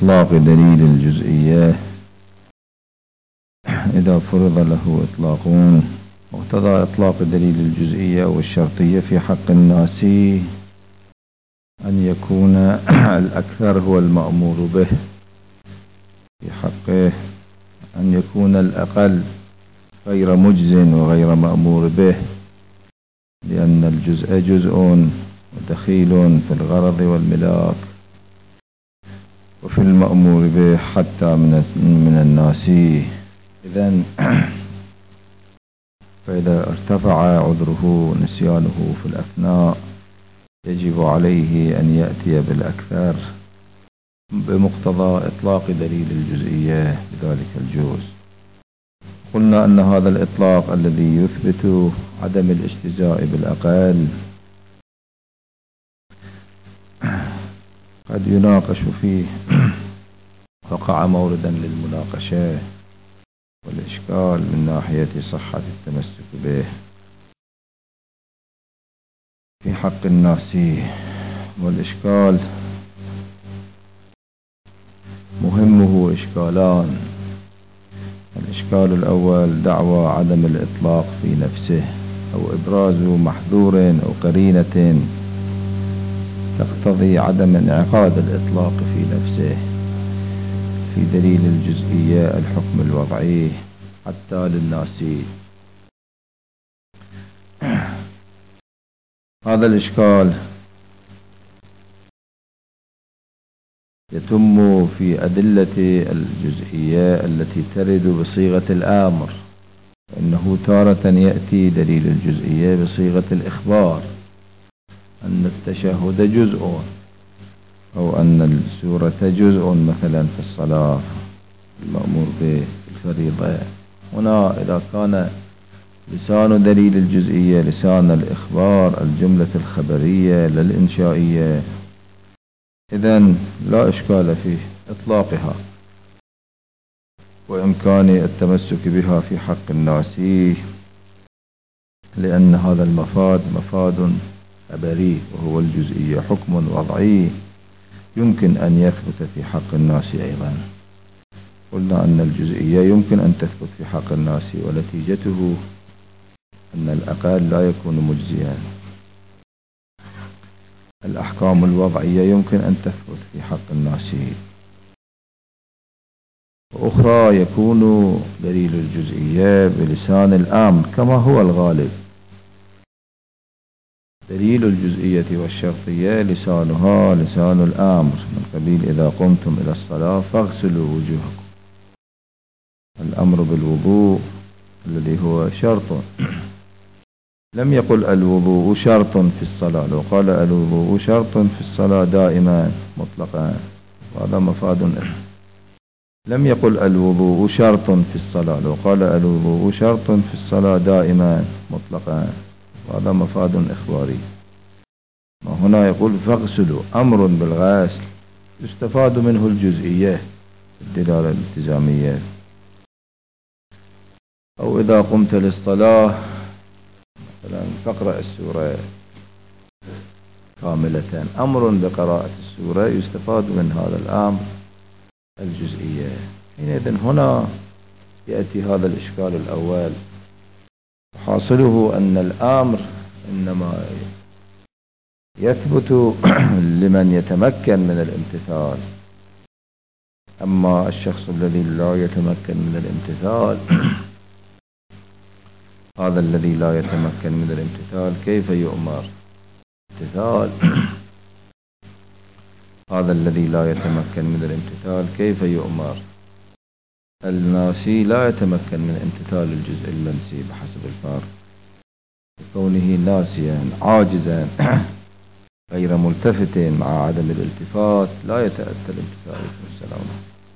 إطلاق دليل الجزئية إذا فرض له إطلاق. مقتضى إطلاق دليل الجزئية والشرطية في حق الناس أن يكون الأكثر هو المأمور به، في حقه أن يكون الأقل غير مجز وغير مأمور به، لأن الجزء جزء ودخيل في الغرض والملاك وفي المأمور به حتى من الناس. إذن فإذا ارتفع عذره نسيانه في الأثناء يجب عليه أن يأتي بالأكثر بمقتضى إطلاق دليل الجزئية بذلك الجزء. قلنا أن هذا الإطلاق الذي يثبت عدم الاجتزاء بالأقل قد يناقش فيه، وقع موردا للمناقشة والإشكال من ناحية صحة التمسك به في حق الناس. والإشكال مهمه إشكالان. الإشكال الأول دعوى عدم الإطلاق في نفسه، أو إبراز محذور أو قرينة تقتضي عدم انعقاد الإطلاق في نفسه في دليل الجزئية الحكم الوضعي حتى للناس. هذا الإشكال يتم في أدلة الجزئية التي ترد بصيغة الأمر، إنه تارة يأتي دليل الجزئية بصيغة الإخبار أن التشهد جزء، أو أن السورة جزء مثلا في الصلاة المأمور به الفريضة. هنا إذا كان لسان دليل الجزئية لسان الإخبار الجملة الخبرية للإنشائية، إذن لا إشكال في إطلاقها وإمكان التمسك بها في حق الناس، لأن هذا المفاد مفاد خبري وهو الجزئية حكم وضعي يمكن أن يثبت في حق الناس أيضا. قلنا أن الجزئية يمكن أن تثبت في حق الناس، ونتيجته أن الأقل لا يكون مجزيا. الأحكام الوضعية يمكن أن تثبت في حق الناس، وأخرى يكون دليل الجزئية بلسان الأمر كما هو الغالب. دليل الجزئية والشرطية لسانها لسان الأمر من قبيل إذا قمتم إلى الصلاة فاغسلوا وجوهكم، الأمر بالوضوء الذي هو شرط. لم يقل الوضوء شرط في الصلاة، لو قال الوضوء شرط في الصلاة دائما مطلقا وهذا مفاد. لم يقل الوضوء شرط في الصلاة، لو قال الوضوء شرط في الصلاة دائما مطلقا وهذا مفاد إخباري. وهنا يقول فاغسلوا، أمر بالغسل يستفاد منه الجزئية الدلالة الالتزامية. أو إذا قمت للصلاة مثلا فاقرأ السورة كاملة، أمر بقراءة السورة يستفاد من هذا الأمر الجزئية. حينئذ هنا يأتي هذا الإشكال الأول، حاصله أن الأمر إنما يثبت لمن يتمكن من الامتثال، أما الشخص الذي لا يتمكن من الامتثال هذا الذي لا يتمكن من الامتثال كيف يؤمر امتثال؟ هذا الذي لا يتمكن من الامتثال كيف يؤمر؟ الناسي لا يتمكن من امتثال الجزء المنسي بحسب الفرق، كونه ناسيا عاجزا غير ملتفت مع عدم الالتفات لا يتأتى الامتثال والسلام.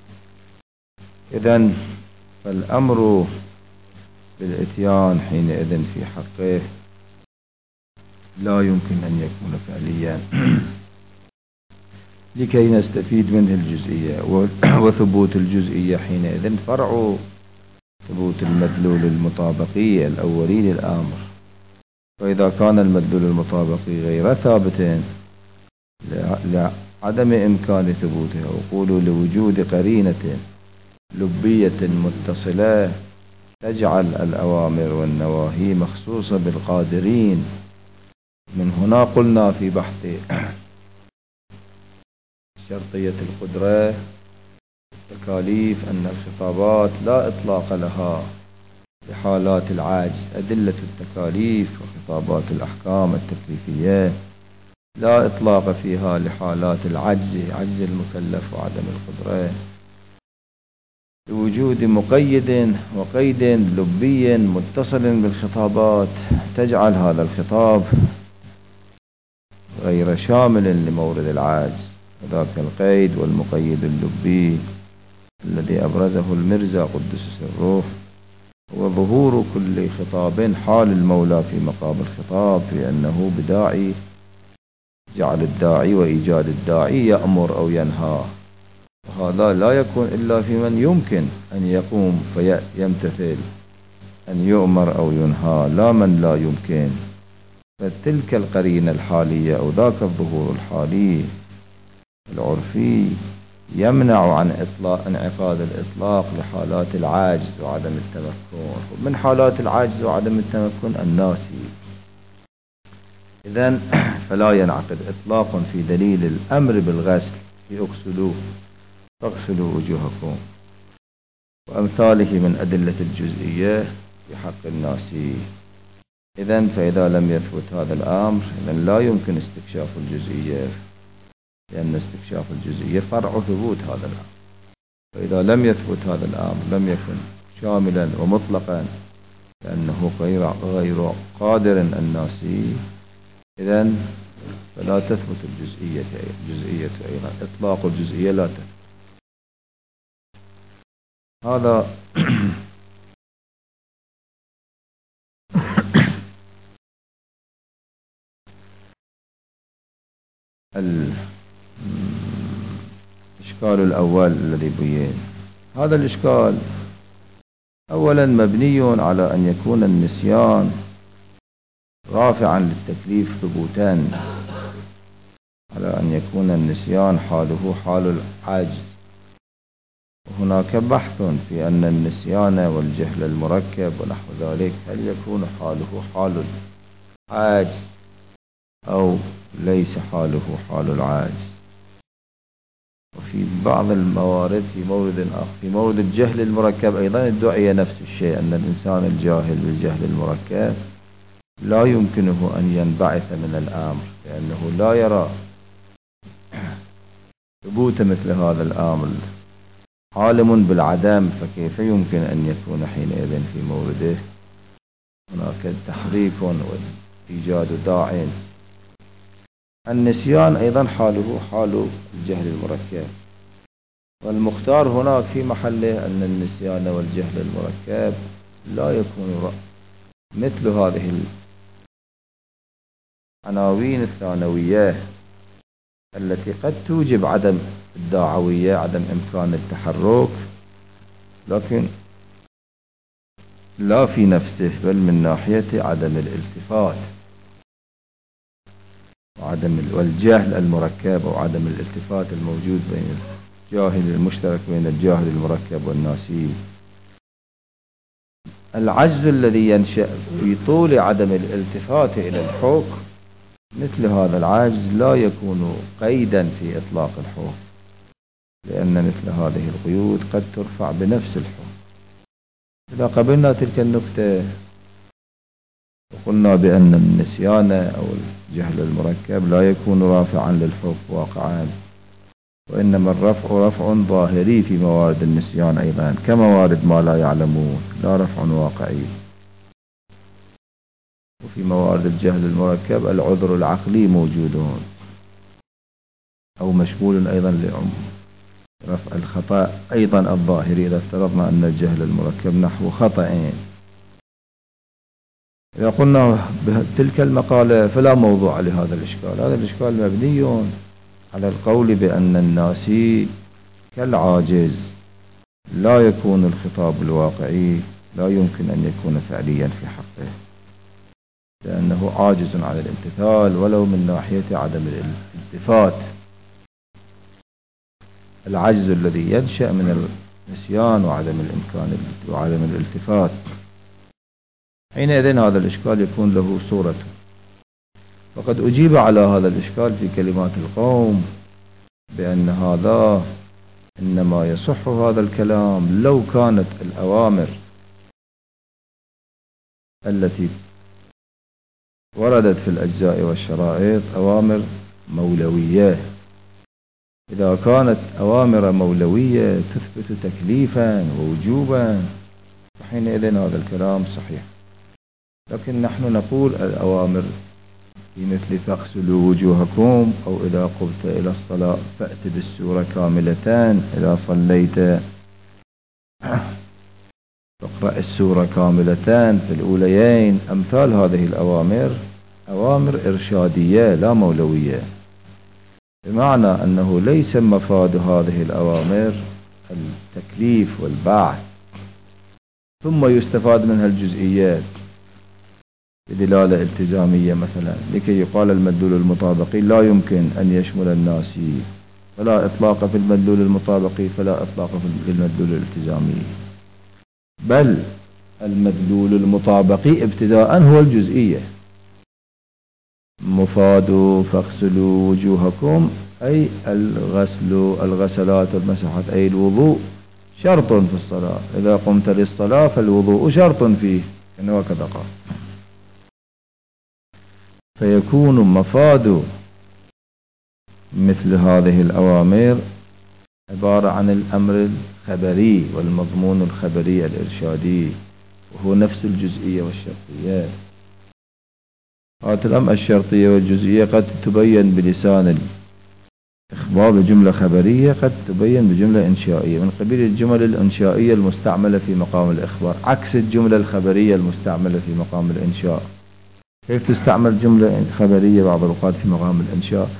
إذن فالأمر بالإتيان حينئذ في حقه لا يمكن أن يكون فعليا لكي نستفيد منه الجزئية، وثبوت الجزئية حينئذ فرع ثبوت المدلول المطابقي الأولي للأمر. وإذا كان المدلول المطابقي غير ثابت عدم إمكان ثبوتها، وقولوا لوجود قرينة لبية متصلة تجعل الأوامر والنواهي مخصوصة بالقادرين. من هنا قلنا في بحث شرطية القدرة التكاليف أن الخطابات لا إطلاق لها لحالات العجز. أدلة التكاليف وخطابات الأحكام التكليفية لا إطلاق فيها لحالات العجز، عجز المكلف وعدم القدرة، لوجود مقيد وقيد لبي متصل بالخطابات تجعل هذا الخطاب غير شامل لمورد العجز. وذاك القيد والمقيد اللبي الذي أبرزه المرزا قدس سره هو ظهور كل خطاب حال المولى في مقام الخطاب، في أنه بداعي جعل الداعي وإيجاد الداعي يأمر أو ينهى، وهذا لا يكون إلا في من يمكن أن يقوم فيمتثل، أن يؤمر أو ينهى، لا من لا يمكن. فتلك القرينة الحالية أو ذاك الظهور الحالي العرفي يمنع عن انعقاد الإطلاق لحالات العجز وعدم التمكن. من حالات العجز وعدم التمكن الناسي. إذن فلا ينعقد إطلاق في دليل الأمر بالغسل في فاغسلوا وجوهكم وأمثاله من أدلة الجزئية في حق الناسي. إذن فإذا لم يثبت هذا الأمر إذن لا يمكن استكشاف الجزئية، لأن استكشاف الجزئية فرع ثبوت هذا الأمر. فإذا لم يثبت هذا الأمر لم يكن شاملا ومطلقا لأنه غير قادر الناسي، إذن فلا تثبت الجزئية أيضا. إطلاق الجزئية لا تثبت. هذا الإشكال الأول الذي بين. هذا الإشكال أولا مبني على أن يكون النسيان رافعا للتكليف ثبوتا، على أن يكون النسيان حاله حال العجز. وهناك بحث في أن النسيان والجهل المركب ونحو ذلك هل يكون حاله حال العجز أو ليس حاله حال العجز. وفي بعض الموارد في مورد الجهل المركب أيضا ادعي نفس الشيء، أن الإنسان الجاهل بالجهل المركب لا يمكنه أن ينبعث من الأمر، لأنه لا يرى ثبوت مثل هذا الأمر، عالم بالعدم، فكيف يمكن أن يكون حينئذ في مورده هناك تحريك وإيجاد داع. النسيان أيضا حاله حال الجهل المركب، والمختار هناك في محله أن النسيان والجهل المركب لا يكون مثل هذه العناوين الثانوية التي قد توجب عدم الداعوية، عدم إمكان التحرك، لكن لا في نفسه بل من ناحية عدم الالتفات والجهل المركب وعدم الالتفات الموجود بين الجاهل المشترك بين الجاهل المركب والناسي. العجز الذي ينشأ في طول عدم الالتفات إلى الحكم، مثل هذا العجز لا يكون قيدا في إطلاق الحكم، لأن مثل هذه القيود قد ترفع بنفس الحكم. إذا قبلنا تلك النكتة وقلنا بأن النسيان أو الجهل المركب لا يكون رافعا للحكم واقعا، وإنما الرفع رفع ظاهري في موارد النسيان أيضا كموارد ما لا يعلمون، لا رفع واقعي. وفي موارد الجهل المركب العذر العقلي موجود أو مشمول أيضا لرفع الخطأ أيضا الظاهري، إذا افترضنا أن الجهل المركب نحو خطأين. إذا قلنا بتلك المقالة فلا موضوع لهذا الإشكال. هذا الإشكال مبني على القول بأن الناسي كالعاجز، لا يكون الخطاب الواقعي لا يمكن أن يكون فعليا في حقه، لأنه عاجز عن الامتثال ولو من ناحية عدم الالتفات العجز الذي ينشأ من النسيان وعدم الإمكان وعدم الالتفات. حينئذ هذا الإشكال يكون له صورته. وقد أجيب على هذا الإشكال في كلمات القوم بأن هذا إنما يصح هذا الكلام لو كانت الأوامر التي وردت في الأجزاء والشرائط أوامر مولوية. إذا كانت أوامر مولوية تثبت تكليفا ووجوبا فحينئذ هذا الكلام صحيح. لكن نحن نقول الأوامر في مثل فاغسلوا وجوهكم أو إذا قمت إلى الصلاة فأت بالسورة كاملة، إذا صليت فاقرأ السورة كاملة في الأوليين. أمثال هذه الأوامر أوامر إرشادية لا مولوية، بمعنى أنه ليس مفاد هذه الأوامر التكليف والبعث، ثم يستفاد منها الجزئيات بدلالة التزامية مثلا، لكي يقال المدلول المطابقي لا يمكن أن يشمل الناس، فلا إطلاق في المدلول المطابقي فلا إطلاق في المدلول الالتزامي، بل المدلول المطابقي ابتداء هو الجزئية. مفاد فاغسلوا وجوهكم أي الغسلات والمسحات أي الوضوء شرط في الصلاة، إذا قمت للصلاة فالوضوء شرط فيه، إنه كذا قال. فيكون مفاد مثل هذه الأوامر عبارة عن الأمر الخبري والمضمون الخبري الإرشادي، وهو نفس الجزئية والشرطية. هذه الأمر الشرطية والجزئية قد تبين بلسان الإخبار بجملة خبرية، قد تبين بجملة إنشائية من قبيل الجمل الإنشائية المستعملة في مقام الإخبار، عكس الجملة الخبرية المستعملة في مقام الإنشاء. كيف تستعمل جملة خبرية بعض الأوقات في مقام الإنشاء؟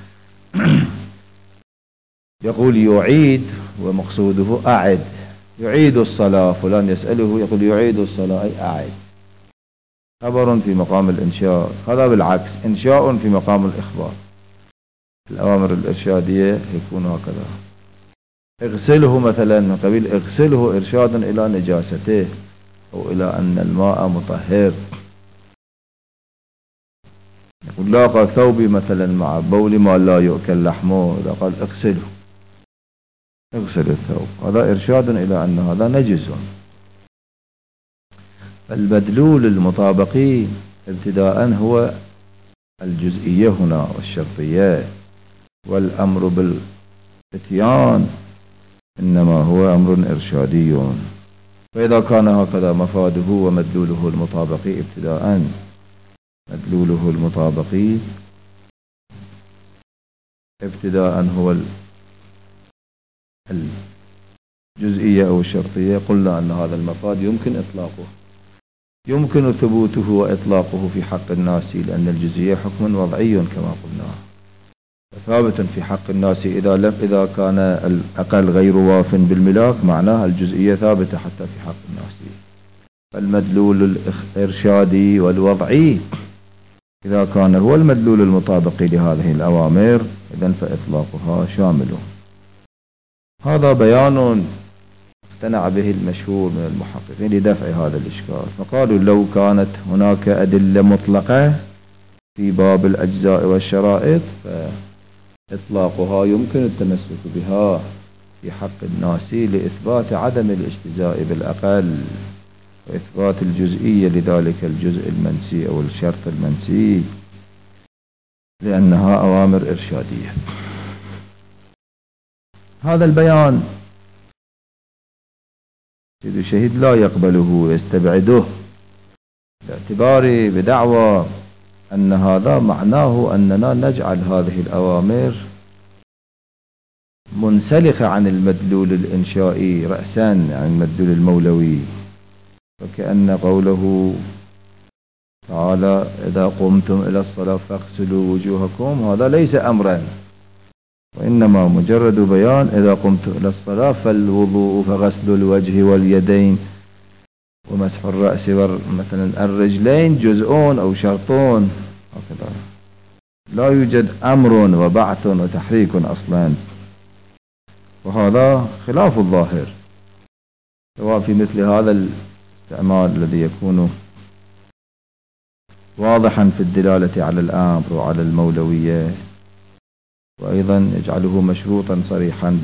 يقول يعيد ومقصوده أعد، يعيد الصلاة، فلان يسأله يقول يعيد الصلاة أي أعد، خبر في مقام الإنشاء. هذا بالعكس إنشاء في مقام الإخبار. الأوامر الإرشادية يكون هكذا. اغسله مثلا من قبيل اغسله إرشادا إلى نجاسته أو إلى أن الماء مطهر. يقول لاقى ثوبي مثلا مع بول ما لا يؤكل لحمه، إذا قال اغسله اغسل الثوب، هذا إرشاد إلى أن هذا نجس. المدلول المطابقي ابتداء هو الجزئية هنا والشرطية، والأمر بالإتيان إنما هو أمر إرشادي. فإذا كان هكذا مفاده ومدلوله المطابقي ابتداء، مدلوله المطابقي ابتداء هو الجزئية أو الشرطية، قلنا أن هذا المفاد يمكن إطلاقه، يمكن ثبوته وإطلاقه في حق الناس، لأن الجزئية حكم وضعي كما قلنا، ثابت في حق الناس. إذا كان الأقل غير واف بالملاك معناها الجزئية ثابتة حتى في حق الناس. فالمدلول الإرشادي والوضعي إذا كان هو المدلول المطابق لهذه الأوامر إذن فإطلاقها شامل. هذا بيان اقتنع به المشهور من المحققين لدفع هذا الإشكال، فقالوا لو كانت هناك أدلة مطلقة في باب الأجزاء والشرائط فإطلاقها يمكن التمسك بها في حق الناس لإثبات عدم الاجتزاء بالأقل وإثبات الجزئية لذلك الجزء المنسي أو الشرط المنسي، لأنها أوامر إرشادية. هذا البيان سيد الشهيد لا يقبله ويستبعده باعتبار بدعوى أن هذا معناه أننا نجعل هذه الأوامر منسلخة عن المدلول الإنشائي رأسا، عن المدلول المولوي، فكأن قوله تعالى إذا قمتم إلى الصلاة فاغسلوا وجوهكم هذا ليس أمرا، وإنما مجرد بيان إذا قمتم إلى الصلاة فالوضوء فغسل الوجه واليدين ومسح الرأس مثلا الرجلين جزءون أو شرطون، هكذا لا يوجد أمر وبعث وتحريك أصلا. وهذا خلاف الظاهر، سواء في مثل هذا الاستعمال الذي يكون واضحا في الدلالة على الأمر وعلى المولوية، وأيضا يجعله مشروطا صريحا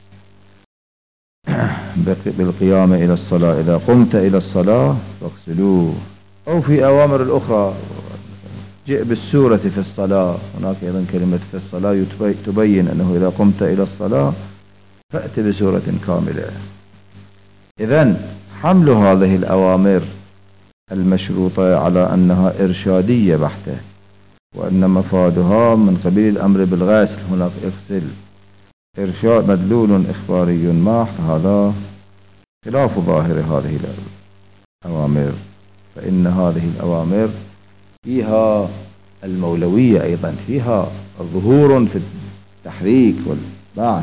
بالقيام إلى الصلاة، إذا قمت إلى الصلاة فاغسلوه، أو في أوامر الأخرى جئ بالسورة في الصلاة، هناك أيضا كلمة في الصلاة تبين أنه إذا قمت إلى الصلاة فأت بسورة كاملة. إذن حمل هذه الأوامر المشروطة على أنها إرشادية بحتة، وأن مفادها من قبيل الأمر بالغسل، هناك اغسل إرشاد مدلول إخباري محض، هذا خلاف ظاهر هذه الأوامر، فإن هذه الأوامر فيها المولوية، أيضا فيها ظهور في التحريك والبعث.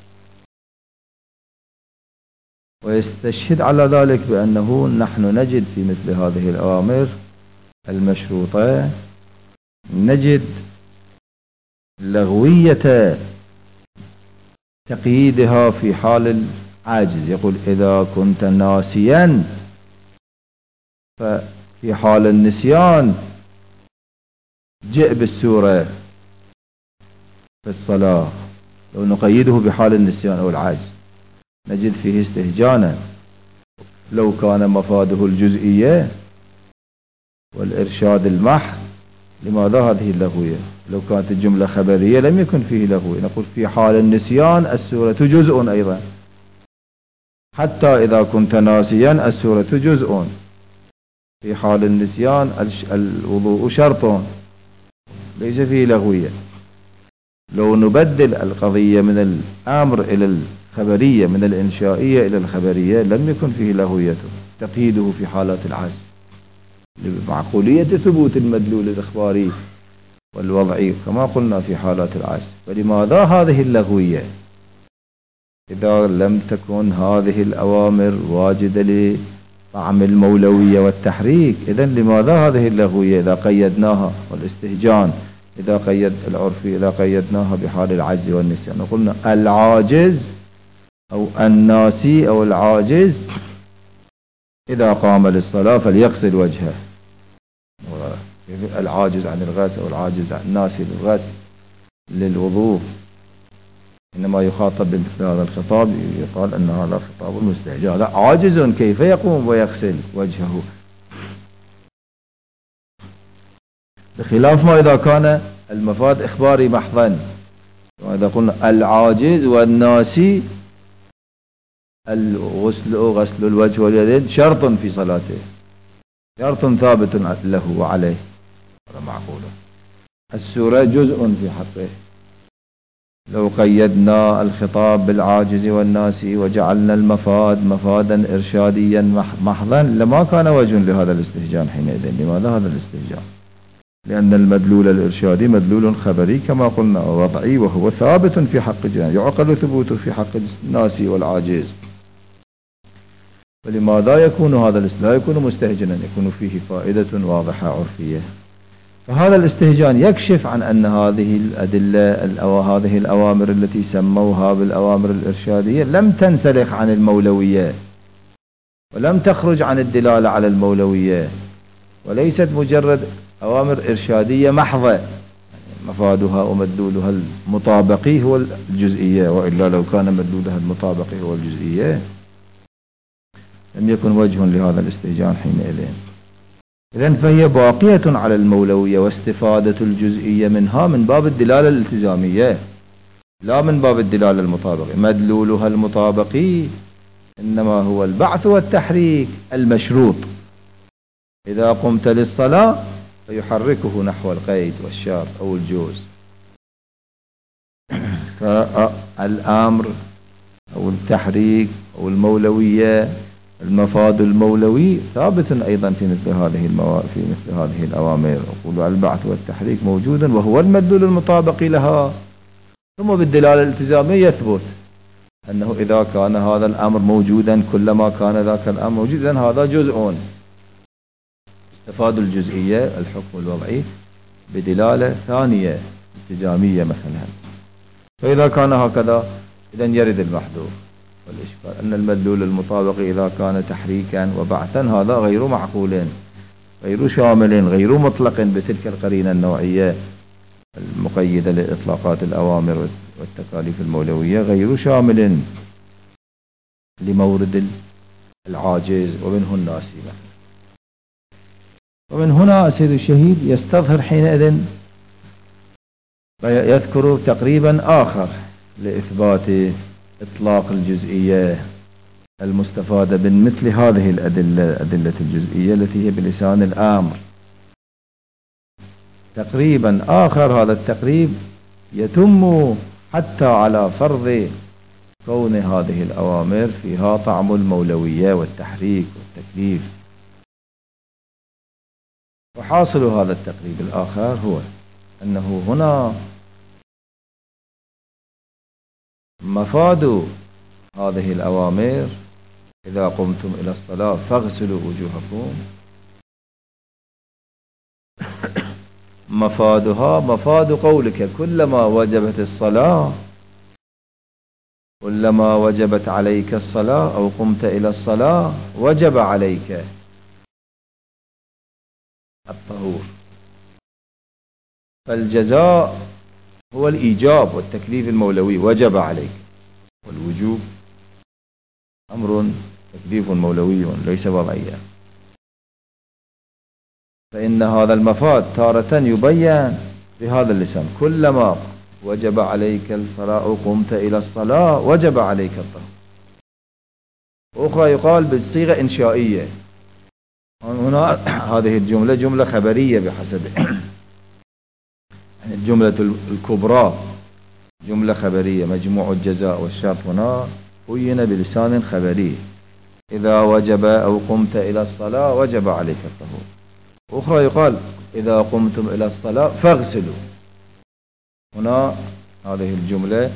ويستشهد على ذلك بأنه نحن نجد في مثل هذه الأوامر المشروطة نجد لغوية تقييدها في حال العاجز، يقول إذا كنت ناسيا، ففي حال النسيان جئ بالسورة في الصلاة. لو نقيده بحال النسيان أو العاجز نجد فيه استهجانا، لو كان مفاده الجزئية والإرشاد المحض لماذا هذه اللغوية؟ لو كانت الجملة خبرية لم يكن فيه لغوية، نقول في حال النسيان السورة جزء أيضا، حتى إذا كنت ناسيا السورة جزء، في حال النسيان الوضوء شرط، ليس فيه لغوية. لو نبدل القضية من الأمر إلى الخبرية، من الإنشائية إلى الخبرية، لم يكن فيه لغويته، تقييده في حالات العجز لمعقولية ثبوت المدلول الإخباري والوضعي كما قلنا في حالات العجز. فلماذا هذه اللغوية إذا لم تكن هذه الأوامر واجدة لطعم المولوية والتحريك؟ إذن لماذا هذه اللغوية إذا قيدناها، والاستهجان إذا قيد العرفي إذا قيدناها بحال العجز والنسيان؟ قلنا العاجز أو الناسي أو العاجز إذا قام للصلاة فليغسل وجهه، العاجز عن الغسل أو العاجز عن الناسي للغسل للوضوء إنما يخاطب بمثل هذا الخطاب، يقال أن هذا خطاب مستهجان، لا عاجز كيف يقوم ويغسل وجهه، بخلاف ما إذا كان المفاد إخباري محضا. وإذا قلنا العاجز والناسي غسل الوجه واليدين شرط في صلاته، شرط ثابت له وعليه، هذا معقول. السورة جزء في حقه، لو قيدنا الخطاب بالعاجز والناسي وجعلنا المفاد مفادا إرشاديا محضا لما كان وجه لهذا الاستهجان حينئذ. لماذا هذا الاستهجان؟ لأن المدلول الإرشادي مدلول خبري كما قلنا وضعي، وهو ثابت في حق جنان، يعقل ثبوته في حق الناسي والعاجز. ولماذا يكون هذا لا يكون مستهجنا؟ يكون فيه فائدة واضحة عرفية. فهذا الاستهجان يكشف عن أن هذه الأدلة أو هذه الأوامر التي سموها بالأوامر الإرشادية لم تنسلخ عن المولوية، ولم تخرج عن الدلالة على المولوية، وليست مجرد أوامر إرشادية محضة مفادها ومدلولها المطابقي هو الجزئية، وإلا لو كان مدلولها المطابقي هو الجزئية لم يكن وجه لهذا الاستهجان حينئذ. إذن فهي باقية على المولوية، واستفادة الجزئية منها من باب الدلالة الالتزامية لا من باب الدلالة المطابقة. مدلولها المطابقي إنما هو البعث والتحريك المشروط، إذا قمت للصلاة فيحركه نحو القيد والشرط أو الجوز. فالأمر أو التحريك أو المولوية المفاد المولوي ثابت أيضا في مثل هذه الأوامر. أقول البعث والتحريك موجودا وهو المدلول المطابق لها، ثم بالدلالة الالتزامية يثبت أنه إذا كان هذا الأمر موجودا كلما كان ذاك الأمر موجودا هذا جزء. استفاد الجزئية الحكم الوضعي بدلالة ثانية التزامية مثلا. فإذا كان هكذا إذا يرد المحذوف. والإشكال أن المدلول المطابق إذا كان تحريكا وبعثا هذا غير معقول، غير شامل، غير مطلق بتلك القرينة النوعية المقيدة لإطلاقات الأوامر والتكاليف المولوية، غير شامل لمورد العاجز ومنه الناسي. ومن هنا سيد الشهيد يستظهر حينئذ يذكر تقريبا آخر لإثبات إطلاق الجزئية المستفادة من مثل هذه الأدلة الجزئية التي هي بلسان الأمر. تقريبا آخر، هذا التقريب يتم حتى على فرض كون هذه الأوامر فيها طعم المولوية والتحريك والتكليف. وحاصل هذا التقريب الآخر هو أنه هنا مفاد هذه الأوامر إذا قمتم إلى الصلاة فاغسلوا وجوهكم، مفادها مفاد قولك كلما وجبت الصلاة، كلما وجبت عليك الصلاة أو قمت إلى الصلاة وجب عليك الطهور. فالجزاء هو الإيجاب والتكليف المولوي، وجب عليك، والوجوب أمر تكليف مولوي ليس وضعيا. فإن هذا المفاد تارة يبين بهذا اللسان كلما وجب عليك الصلاة أو قمت إلى الصلاة وجب عليك الطهور. أخرى يقال بالصيغة إنشائية. هنا هذه الجملة جملة خبرية بحسب الجملة الكبرى جملة خبرية، مجموع الجزاء والشرط هنا بين بلسان خبري، إذا وجب أو قمت إلى الصلاة وجب عليك الطهور. أخرى يقال إذا قمتم إلى الصلاة فاغسلوا. هنا هذه الجملة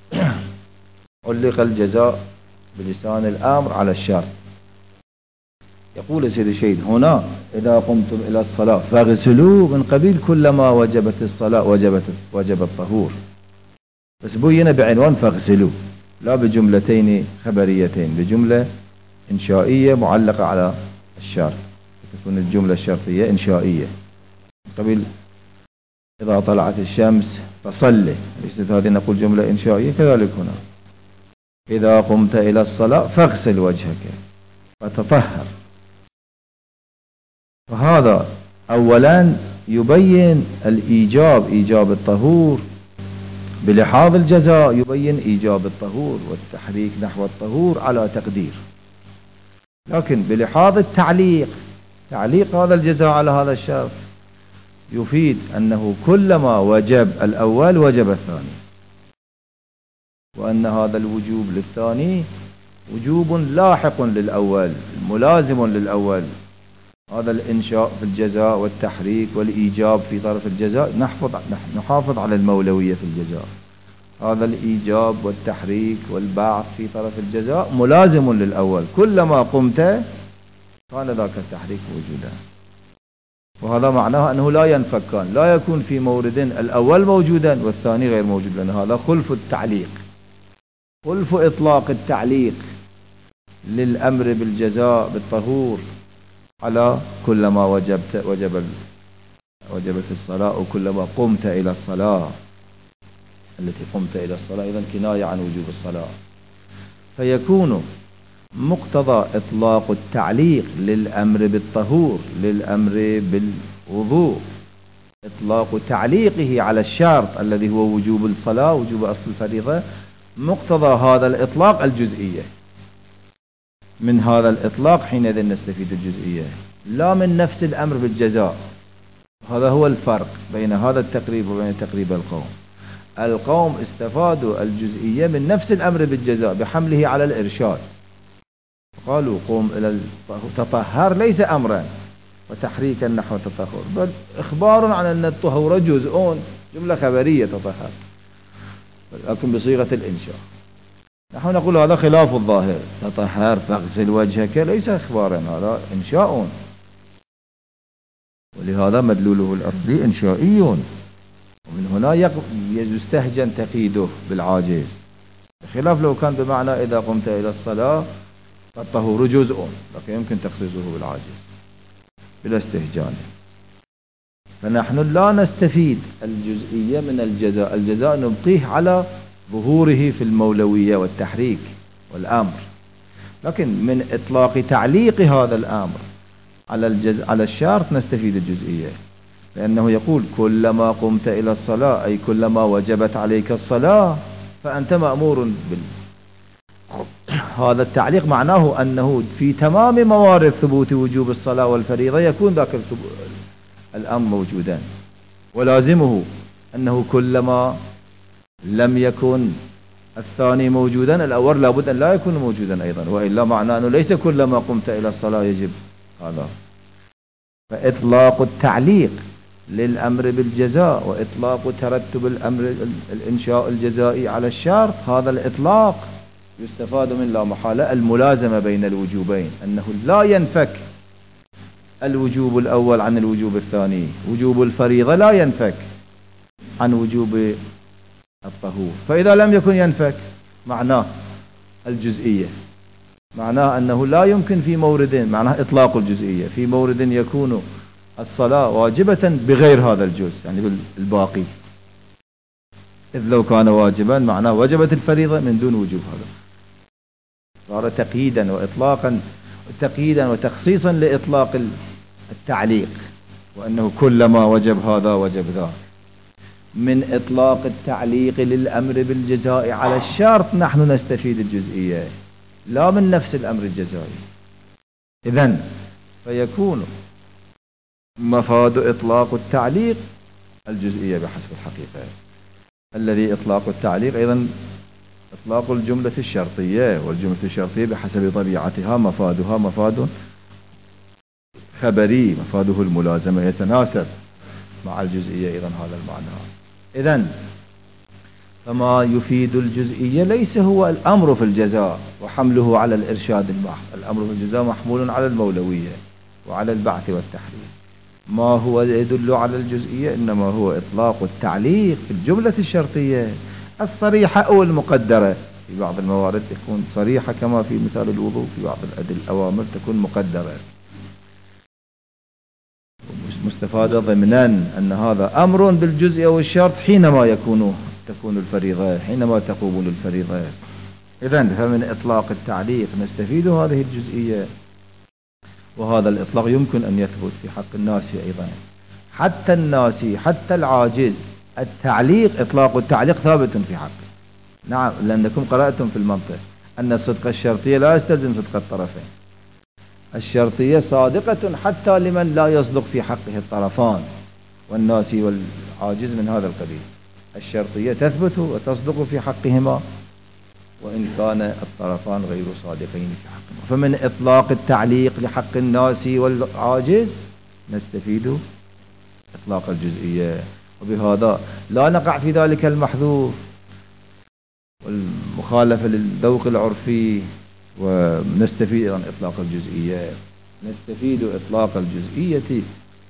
علق الجزاء بلسان الأمر على الشرط. يقول سيد الشهيد هنا إذا قمتم إلى الصلاة فاغسلوا من قبيل كلما وجبت الصلاة وجب الطهور، بس بين بعنوان فاغسلوا، لا بجملتين خبريتين، بجملة إنشائية معلقة على الشرط، تكون الجملة الشرطية إنشائية من قبيل إذا طلعت الشمس فصلي، ليست هذه نقول جملة إنشائية. كذلك هنا إذا قمت إلى الصلاة فاغسل وجهك فتطهر. فهذا أولا يبين الإيجاب، إيجاب الطهور بلحاظ الجزاء، يبين إيجاب الطهور والتحريك نحو الطهور على تقدير. لكن بلحاظ التعليق، تعليق هذا الجزاء على هذا الشرط يفيد أنه كلما وجب الأول وجب الثاني، وأن هذا الوجوب للثاني وجوب لاحق للأول ملازم للأول. هذا الإنشاء في الجزاء والتحريك والإيجاب في طرف الجزاء نحافظ على المولوية في الجزاء. هذا الإيجاب والتحريك والبعث في طرف الجزاء ملازم للأول، كلما قمت كان ذاك التحريك موجودا. وهذا معناه أنه لا ينفكان، لا يكون في مورد الأول موجودا والثاني غير موجود، لأن هذا خلف التعليق، خلف إطلاق التعليق للأمر بالجزاء بالطهور على كلما وجبت الصلاة وكلما قمت إلى الصلاة التي قمت إلى الصلاة، إذن كناية عن وجوب الصلاة. فيكون مقتضى إطلاق التعليق للأمر بالطهور للأمر بالوضوء إطلاق تعليقه على الشرط الذي هو وجوب الصلاة، وجوب أصل الفريضة، مقتضى هذا الإطلاق الجزئية. من هذا الإطلاق حينئذ نستفيد الجزئية، لا من نفس الأمر بالجزاء. هذا هو الفرق بين هذا التقريب وبين تقريب القوم. القوم استفادوا الجزئية من نفس الأمر بالجزاء بحمله على الإرشاد، قالوا قوم إلى تطهر ليس أمرا وتحريكا نحو التطهر، بل إخبار عن أن الطهور جزء، جملة خبرية تطهر، لكن بصيغة الإنشاء. نحن نقول هذا خلاف الظاهر، تطهر فاغسل وجهك ليس إخبارا، هذا إنشاء، ولهذا مدلوله الأصلي إنشائي، ومن هنا يستهجن تقييده بالعاجز. بخلاف لو كان بمعنى إذا قمت إلى الصلاة فالطهور جزء، لكن يمكن تخصيصه بالعاجز بلا استهجان. فنحن لا نستفيد الجزئية من الجزاء، الجزاء نبقيه على ظهوره في المولوية والتحريك والأمر، لكن من إطلاق تعليق هذا الأمر على الشرط نستفيد الجزئية، لأنه يقول كلما قمت إلى الصلاة أي كلما وجبت عليك الصلاة فأنت مأمور هذا التعليق معناه أنه في تمام موارد ثبوت وجوب الصلاة والفريضة يكون ذاك الأمر موجودا، ولازمه أنه كلما لم يكن الثاني موجودا الأول لابد أن لا يكون موجودا أيضا، وإلا معناه أنه ليس كلما قمت إلى الصلاة يجب هذا. فإطلاق التعليق للأمر بالجزاء وإطلاق ترتب الأمر الإنشاء الجزائي على الشرط، هذا الإطلاق يستفاد من لا محالة الملازمة بين الوجوبين، أنه لا ينفك الوجوب الأول عن الوجوب الثاني، وجوب الفريضة لا ينفك عن وجوب الطهور، فإذا لم يكن ينفك معناه الجزئية، معناه أنه لا يمكن في مورد، معناه إطلاق الجزئية في مورد يكون الصلاة واجبة بغير هذا الجزء، يعني بالباقي، إذ لو كان واجبا معناه وجبت الفريضة من دون وجوب، هذا صار تقييدا وإطلاقا، تقييدا وتخصيصا لإطلاق التعليق، وأنه كلما وجب هذا وجب ذاك. من إطلاق التعليق للأمر بالجزاء على الشرط نحن نستفيد الجزئية لا من نفس الأمر الجزائي. إذن فيكون مفاد إطلاق التعليق الجزئية بحسب الحقيقة، الذي إطلاق التعليق أيضا إطلاق الجملة الشرطية، والجملة الشرطية بحسب طبيعتها مفادها مفاد خبري، مفاده الملازمة يتناسب مع الجزئية أيضا هذا المعنى. إذن فما يفيد الجزئية ليس هو الأمر في الجزاء وحمله على الإرشاد المحض، الأمر في الجزاء محمول على المولوية وعلى البعث والتحرير. ما هو يدل على الجزئية إنما هو إطلاق التعليق في الجملة الشرطية الصريحة أو المقدرة، في بعض الموارد تكون صريحة كما في مثال الوضوء، في بعض الأوامر تكون مقدرة مستفادة ضمنا أن هذا أمر بالجزء أو الشرط حينما تكون الفريضة، حينما تقوم الفريضة. إذن فمن إطلاق التعليق نستفيد هذه الجزئية، وهذا الإطلاق يمكن أن يثبت في حق الناس أيضا، حتى الناس حتى العاجز التعليق، إطلاق التعليق ثابت في حقه. نعم، لأنكم قرأتم في المنطق أن الصدق الشرطية لا يستلزم صدق الطرفين، الشرطية صادقة حتى لمن لا يصدق في حقه الطرفان، والناس والعاجز من هذا القبيل، الشرطية تثبت وتصدق في حقهما وإن كان الطرفان غير صادقين في حقهما. فمن إطلاق التعليق لحق الناس والعاجز نستفيد إطلاق الجزئية، وبهذا لا نقع في ذلك المحذوف والمخالفة للذوق العرفي، ونستفيد عن إطلاق الجزئية، نستفيد إطلاق الجزئية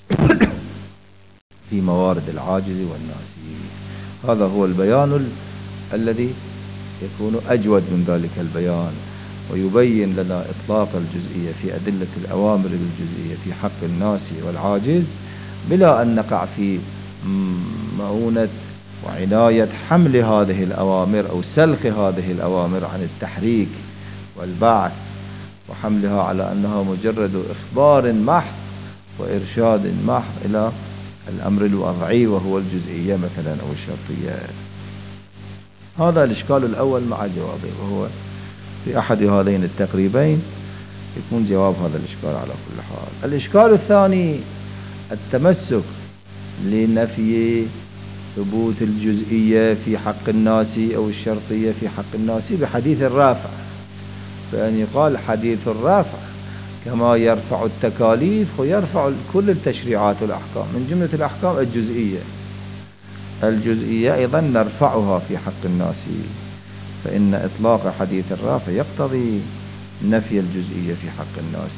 في موارد العاجز والناس. هذا هو البيان الذي يكون أجود من ذلك البيان، ويبين لنا إطلاق الجزئية في أدلة الأوامر بالجزئية في حق الناس والعاجز، بلا أن نقع في مؤونة وعناية حمل هذه الأوامر أو سلخ هذه الأوامر عن التحريك والبعث، وحملها على أنها مجرد إخبار محض وإرشاد محض إلى الأمر الوضعي وهو الجزئية مثلا أو الشرطية. هذا الإشكال الأول مع جوابه، وهو في أحد هذين التقريبين يكون جواب هذا الإشكال على كل حال. الإشكال الثاني التمسك لنفي ثبوت الجزئية في حق الناس أو الشرطية في حق الناس بحديث الرافع، بأن يقال حديث الرافع كما يرفع التكاليف ويرفع كل التشريعات والأحكام، من جملة الأحكام الجزئية أيضا نرفعها في حق الناس، فإن إطلاق حديث الرافع يقتضي نفي الجزئية في حق الناس.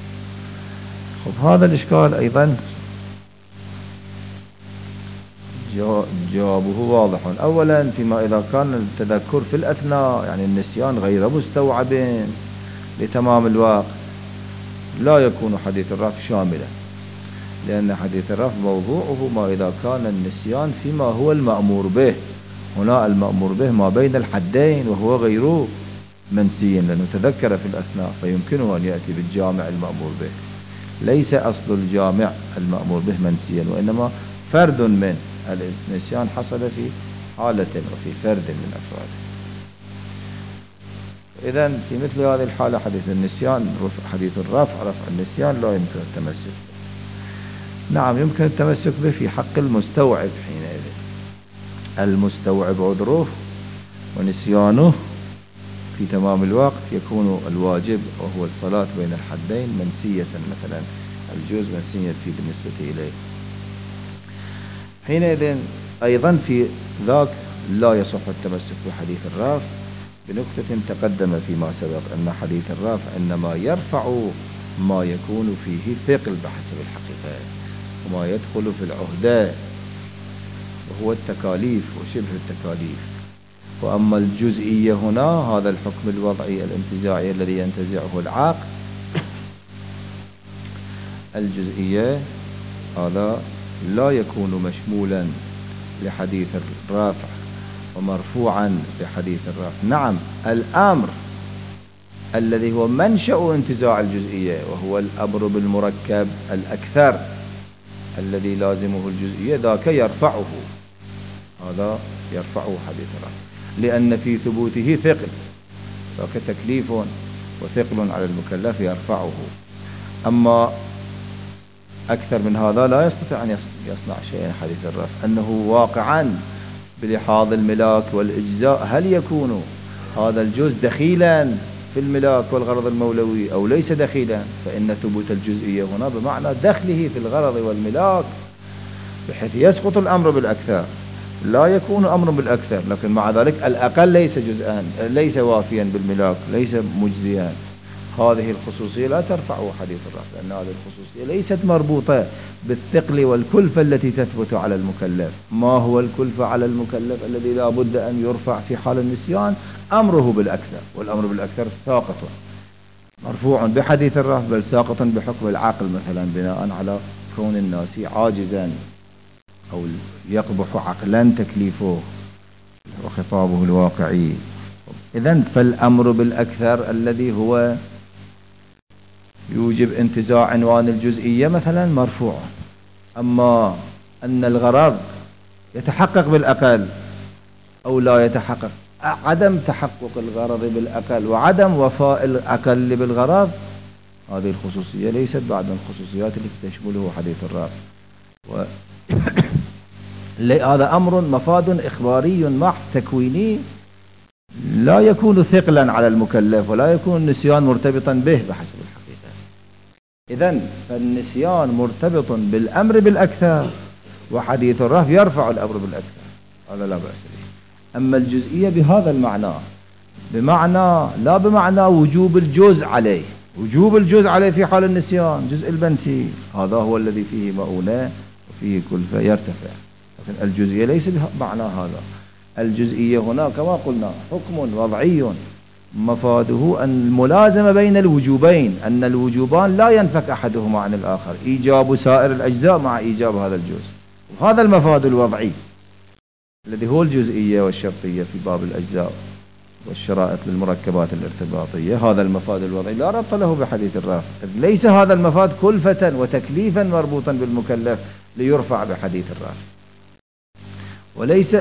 هذا الإشكال أيضا جوابه واضح. أولا فيما إذا كان التذكر في الأثناء يعني النسيان غير مستوعب لتمام الوقت لا يكون حديث الرفع شاملا، لأن حديث الرفع موضوعه ما إذا كان النسيان فيما هو المأمور به. هنا المأمور به ما بين الحدين وهو غير منسي لأنه تذكر في الأثناء، فيمكنه أن يأتي بالجامع المأمور به. ليس أصل الجامع المأمور به منسيا، وإنما فرد من النسيان حصل في حالة وفي فرد من أفراده. إذن في مثل هذه الحالة حديث النسيان حديث الرفع رفع النسيان لا يمكن التمسك به. نعم يمكن التمسك به في حق المستوعب حينئذ. المستوعب عذره ونسيانه في تمام الوقت يكون الواجب وهو الصلاة بين الحدين منسية، مثلا الجوز منسية فيه بالنسبة إليه. حينئذ أيضا في ذاك لا يصح التمسك بحديث الرفع بنقطة تقدم فيما سبق أن حديث الرفع إنما يرفع ما يكون فيه ثقل بحسب الحقيقة وما يدخل في العهدة وهو التكاليف وشبه التكاليف. وأما الجزئية هنا هذا الحكم الوضعي الانتزاعي الذي ينتزعه العقل، الجزئية هذا لا يكون مشمولا لحديث الرافع ومرفوعا بحديث الرافع. نعم الأمر الذي هو منشأ انتزاع الجزئية وهو الأمر بالمركب الأكثر الذي لازمه الجزئية ذاك يرفعه، هذا يرفعه حديث الرافع لأن في ثبوته ثقل، ذاك تكليف وثقل على المكلف يرفعه. أما أكثر من هذا لا يستطيع أن يصنع شيئا حديث الرفع، أنه واقعا بلحاظ الملاك والإجزاء هل يكون هذا الجزء دخيلا في الملاك والغرض المولوي أو ليس دخيلا، فإن ثبوت الجزئية هنا بمعنى دخله في الغرض والملاك بحيث يسقط الأمر بالأكثر، لا يكون أمر بالأكثر لكن مع ذلك الأقل ليس جزءا ليس وافيا بالملاك ليس مجزيا. هذه الخصوصية لا ترفعه حديث الرفع، لأن هذه الخصوصية ليست مربوطة بالثقل والكلفة التي تثبت على المكلف. ما هو الكلفة على المكلف الذي لا بد أن يرفع في حال النسيان؟ أمره بالأكثر، والأمر بالأكثر ساقط مرفوع بحديث الرفع بل ساقط بحكم العقل مثلا بناء على كون الناس عاجزا أو يقبح عقلا تكليفه وخطابه الواقعي. إذن فالأمر بالأكثر الذي هو يوجب انتزاع عنوان الجزئية مثلا مرفوع. أما أن الغرض يتحقق بالأقل أو لا يتحقق، عدم تحقق الغرض بالأقل وعدم وفاء الأقل بالغرض، هذه الخصوصية ليست بعد من الخصوصيات التي تشمله حديث الرافع. هذا أمر مفاد إخباري محض تكويني لا يكون ثقلا على المكلف ولا يكون النسيان مرتبطا به بحسب الحقيقة. إذن فالنسيان مرتبط بالأمر بالأكثر وحديث الرفع يرفع الأمر بالأكثر، هذا لا بأس به. أما الجزئية بهذا المعنى بمعنى لا بمعنى وجوب الجزء عليه، وجوب الجزء عليه في حال النسيان جزء البنتي هذا هو الذي فيه مؤونة وفيه كلفة يرتفع، لكن الجزئية ليس بمعنى هذا. الجزئية هنا كما قلنا حكم وضعي مفاده أن الملازمة بين الوجوبين، أن الوجوبان لا ينفك أحدهما عن الآخر، إيجاب سائر الأجزاء مع إيجاب هذا الجزء، وهذا المفاد الوضعي الذي هو الجزئية والشرطية في باب الأجزاء والشرائط للمركبات الارتباطية. هذا المفاد الوضعي لا ربط له بحديث الرافع، ليس هذا المفاد كلفة وتكليفا مربوطا بالمكلف ليرفع بحديث الرافع، وليس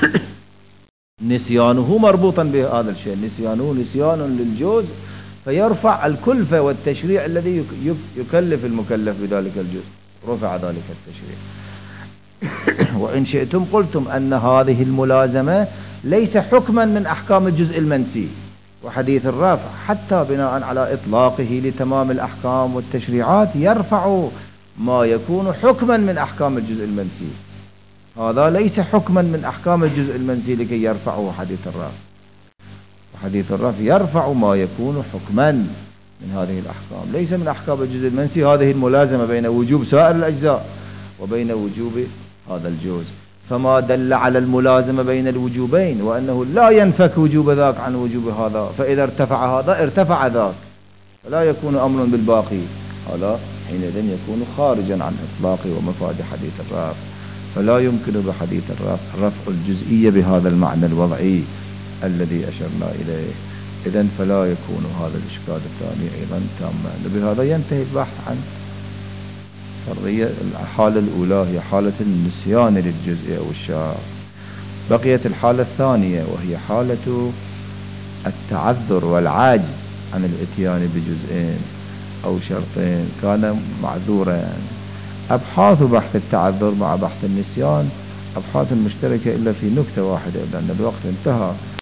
نسيانه مربوطا بهذا الشيء، نسيانه نسيان للجزء فيرفع الكلفة والتشريع الذي يكلف المكلف بذلك الجزء، رفع ذلك التشريع. وإن شئتم قلتم أن هذه الملازمة ليس حكما من أحكام الجزء المنسي، وحديث الرافع حتى بناء على إطلاقه لتمام الأحكام والتشريعات يرفع ما يكون حكما من أحكام الجزء المنسي، هذا ليس حكما من أحكام الجزء المنسي لكي يرفعه حديث الرافع. وحديث الرافع يرفع ما يكون حكما من هذه الأحكام ليس من أحكام الجزء المنسي. هذه الملازمة بين وجوب سائر الأجزاء وبين وجوب هذا الجزء، فما دل على الملازمة بين الوجوبين، وأنه لا ينفك وجوب ذاك عن وجوب هذا، فإذا ارتفع هذا ارتفع ذاك، فلا يكون أمر بالباقي، هذا حينئذ يكون خارجا عن إطلاق ومفاد حديث الرفع. فلا يمكن بحديث الرفع رفع الجزئية بهذا المعنى الوضعي الذي أشرنا إليه. إذن فلا يكون هذا الإشكال الثاني أيضا تاما. بهذا ينتهي البحث عن فرضية. الحالة الأولى هي حالة النسيان للجزء أو الشرط. بقيت الحالة الثانية وهي حالة التعذر والعجز عن الاتيان بجزئين أو شرطين كان معذورا. أبحاث بحث التعذر مع بحث النسيان أبحاث مشتركة إلا في نكتة واحدة، لأن الوقت انتهى.